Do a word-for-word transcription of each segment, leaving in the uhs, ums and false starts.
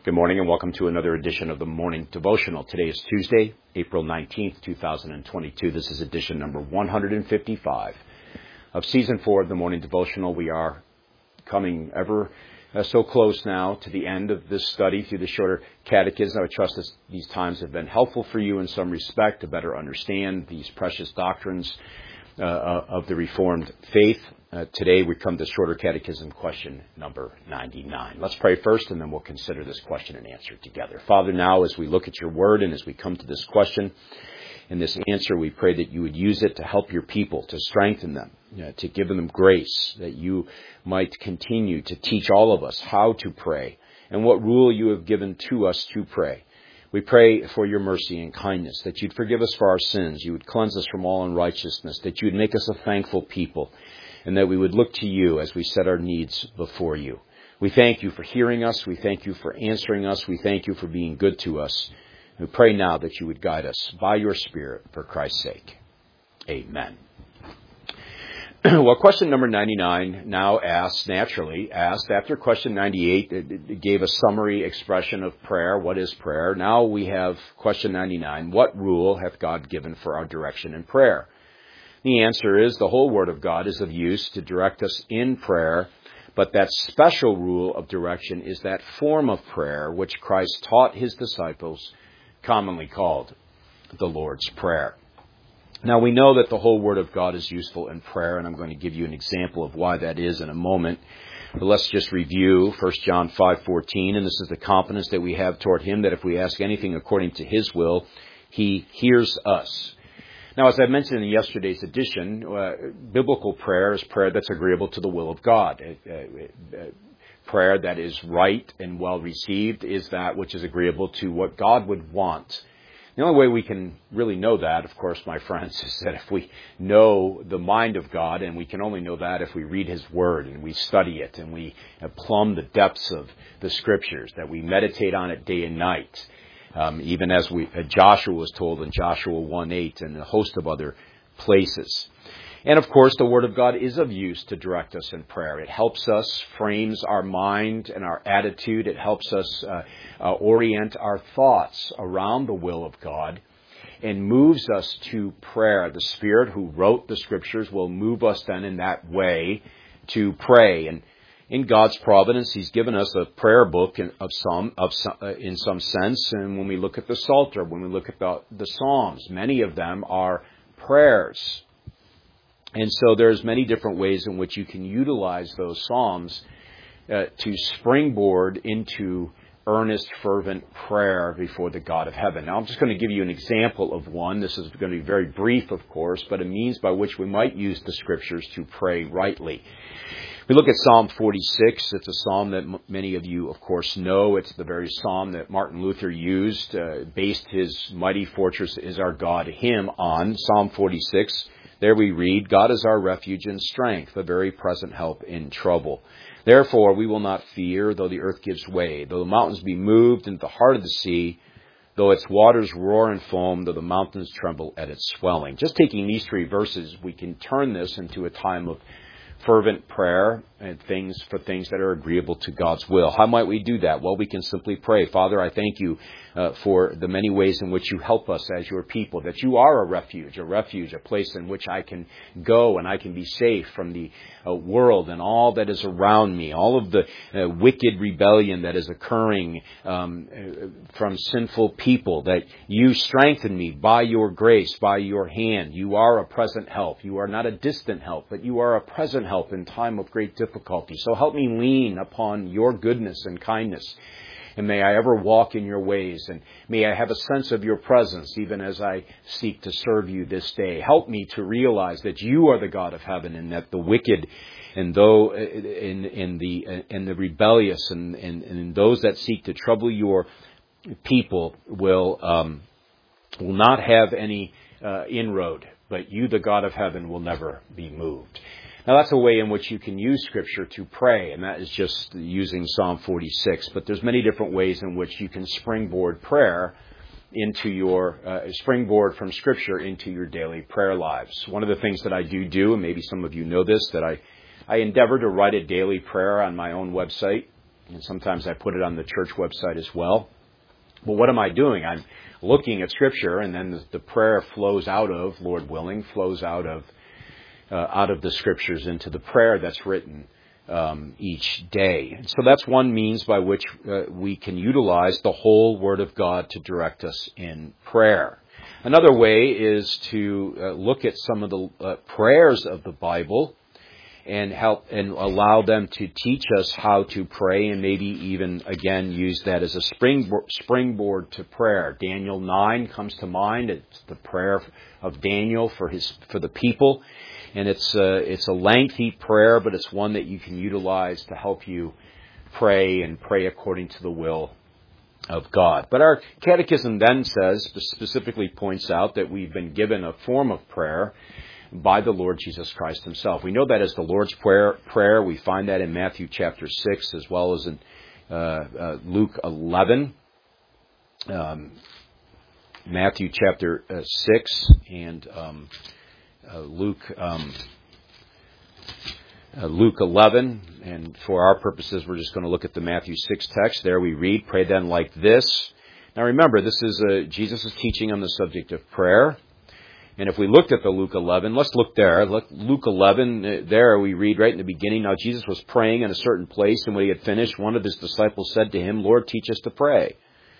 Good morning and welcome to another edition of the Morning Devotional. Today is Tuesday, April nineteenth, two thousand twenty-two. This is edition number one hundred fifty-five of Season four of the Morning Devotional. We are coming ever uh, so close now to the end of this study through the shorter catechism. I trust that these times have been helpful for you in some respect to better understand these precious doctrines uh, of the Reformed faith. Uh, today we come to shorter catechism question number ninety-nine. Let's pray first and then we'll consider this question and answer together. Father, now as we look at your word and as we come to this question and this answer, we pray that you would use it to help your people, to strengthen them, you know, to give them grace, that you might continue to teach all of us how to pray and what rule you have given to us to pray. We pray for your mercy and kindness, that you'd forgive us for our sins, you would cleanse us from all unrighteousness, that you would make us a thankful people, and that we would look to you as we set our needs before you. We thank you for hearing us. We thank you for answering us. We thank you for being good to us. We pray now that you would guide us by your Spirit for Christ's sake. Amen. Well, question number ninety-nine now asked, naturally asked, after question ninety-eight, it, it gave a summary expression of prayer. What is prayer? Now we have question ninety-nine. What rule hath God given for our direction in prayer? The answer is the whole Word of God is of use to direct us in prayer, but that special rule of direction is that form of prayer which Christ taught his disciples, commonly called the Lord's Prayer. Now we know that the whole Word of God is useful in prayer, and I'm going to give you an example of why that is in a moment. But let's just review First John five fourteen, and this is the confidence that we have toward him, that if we ask anything according to his will, he hears us. Now, as I mentioned in yesterday's edition, uh, biblical prayer is prayer that's agreeable to the will of God. Uh, uh, prayer that is right and well received is that which is agreeable to what God would want. The only way we can really know that, of course, my friends, is that if we know the mind of God, and we can only know that if we read his word and we study it and we uh, plumb the depths of the scriptures, that we meditate on it day and night. Um, even as we, uh, Joshua was told in Joshua one eight and a host of other places. And of course, the Word of God is of use to direct us in prayer. It helps us, frames our mind and our attitude. It helps us uh, uh, orient our thoughts around the will of God and moves us to prayer. The Spirit who wrote the Scriptures will move us then in that way to pray. And in God's providence, he's given us a prayer book in, of some, of some, uh, in some sense. And when we look at the Psalter, when we look at the, the Psalms, many of them are prayers. And so there's many different ways in which you can utilize those Psalms uh, to springboard into earnest, fervent prayer before the God of heaven. Now, I'm just going to give you an example of one. This is going to be very brief, of course, but a means by which we might use the Scriptures to pray rightly. We look at Psalm forty-six. It's a psalm that m- many of you, of course, know. It's the very psalm that Martin Luther used, uh, based his Mighty Fortress is Our God hymn on. Psalm forty-six, there we read, God is our refuge and strength, a very present help in trouble. Therefore we will not fear, though the earth gives way, though the mountains be moved into the heart of the sea, though its waters roar and foam, though the mountains tremble at its swelling. Just taking these three verses, we can turn this into a time of fervent prayer and things for things that are agreeable to God's will. How might we do that? Well, we can simply pray. Father, I thank you uh, for the many ways in which you help us as your people, that you are a refuge, a refuge, a place in which I can go and I can be safe from the uh, world and all that is around me, all of the uh, wicked rebellion that is occurring um, uh, from sinful people, that you strengthen me by your grace, by your hand. You are a present help. You are not a distant help, but you are a present help in time of great difficulty. So help me lean upon your goodness and kindness. And may I ever walk in your ways. And may I have a sense of your presence even as I seek to serve you this day. Help me to realize that you are the God of heaven and that the wicked and though in, in the in the rebellious and, and, and those that seek to trouble your people will um, will not have any uh, inroad. But you, the God of heaven, will never be moved. Now, that's a way in which you can use Scripture to pray, and that is just using Psalm forty-six. But there's many different ways in which you can springboard prayer into your, uh, springboard from Scripture into your daily prayer lives. One of the things that I do do, and maybe some of you know this, that I, I endeavor to write a daily prayer on my own website. And sometimes I put it on the church website as well. But what am I doing? I'm looking at Scripture, and then the, the prayer flows out of, Lord willing, flows out of uh, out of the Scriptures into the prayer that's written um, each day. And so that's one means by which uh, we can utilize the whole Word of God to direct us in prayer. Another way is to uh, look at some of the uh, prayers of the Bible and help and allow them to teach us how to pray, and maybe even, again, use that as a springboard, springboard to prayer. Daniel nine comes to mind. It's the prayer of Daniel for his for the people, and it's a, it's a lengthy prayer, but it's one that you can utilize to help you pray and pray according to the will of God. But our catechism then says, specifically points out that we've been given a form of prayer by the Lord Jesus Christ himself. We know that as the Lord's Prayer. prayer. We find that in Matthew chapter six as well as in uh, uh, Luke eleven. Um, Matthew chapter uh, six and um, uh, Luke um, uh, Luke eleven. And for our purposes, we're just going to look at the Matthew six text. There we read, "Pray then like this." Now remember, this is uh, Jesus is teaching on the subject of prayer. And if we looked at the Luke eleven, let's look there. Look, Luke eleven, there we read right in the beginning, "Now Jesus was praying in a certain place, and when he had finished, one of his disciples said to him, 'Lord, teach us to pray,'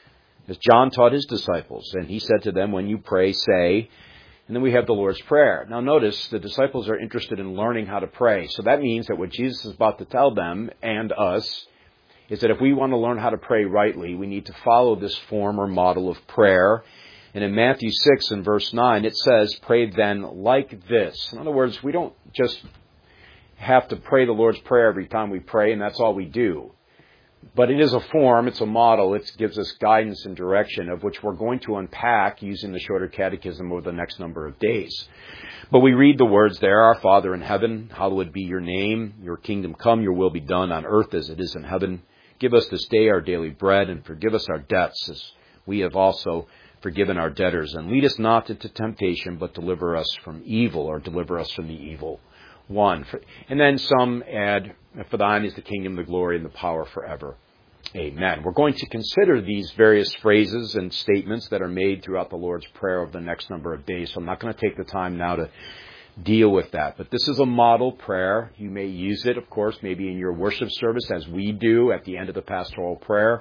as John taught his disciples. And he said to them, 'When you pray, say,'" and then we have the Lord's Prayer. Now notice, the disciples are interested in learning how to pray. So that means that what Jesus is about to tell them, and us, is that if we want to learn how to pray rightly, we need to follow this form or model of prayer. And in Matthew six and verse nine, it says, "Pray then like this." In other words, we don't just have to pray the Lord's Prayer every time we pray, and that's all we do. But it is a form, it's a model, it gives us guidance and direction, of which we're going to unpack using the shorter catechism over the next number of days. But we read the words there, "Our Father in heaven, hallowed be your name. Your kingdom come, your will be done on earth as it is in heaven. Give us this day our daily bread, and forgive us our debts as we have also forgiven our debtors, and lead us not into temptation, but deliver us from evil," or deliver us from the evil one. And then some add, "For thine is the kingdom, the glory, and the power forever. Amen." We're going to consider these various phrases and statements that are made throughout the Lord's Prayer over the next number of days, so I'm not going to take the time now to deal with that. But this is a model prayer. You may use it, of course, maybe in your worship service, as we do at the end of the pastoral prayer.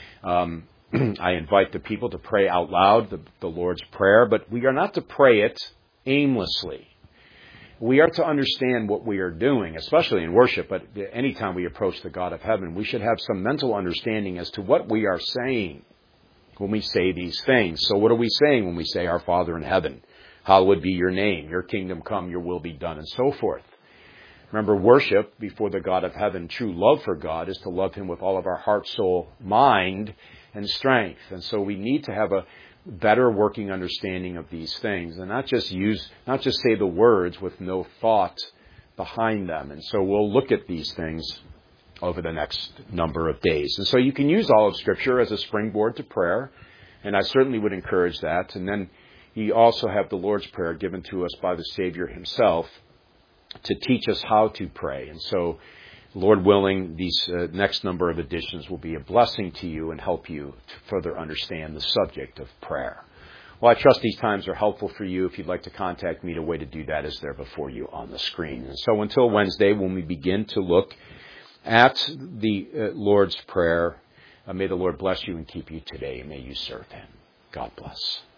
Um, I invite the people to pray out loud the, the Lord's Prayer, but we are not to pray it aimlessly. We are to understand what we are doing, especially in worship, but anytime we approach the God of heaven, we should have some mental understanding as to what we are saying when we say these things. So what are we saying when we say, "Our Father in heaven, hallowed be your name, your kingdom come, your will be done," and so forth? Remember, worship before the God of heaven, true love for God, is to love him with all of our heart, soul, mind, and strength. And so we need to have a better working understanding of these things, and not just use, not just say the words with no thought behind them. And so we'll look at these things over the next number of days. And so you can use all of Scripture as a springboard to prayer, and I certainly would encourage that. And then you also have the Lord's Prayer given to us by the Savior himself to teach us how to pray. And so, Lord willing, these uh, next number of editions will be a blessing to you and help you to further understand the subject of prayer. Well, I trust these times are helpful for you. If you'd like to contact me, the way to do that is there before you on the screen. And so until Wednesday, when we begin to look at the uh, Lord's Prayer, uh, may the Lord bless you and keep you today. May you serve him. God bless.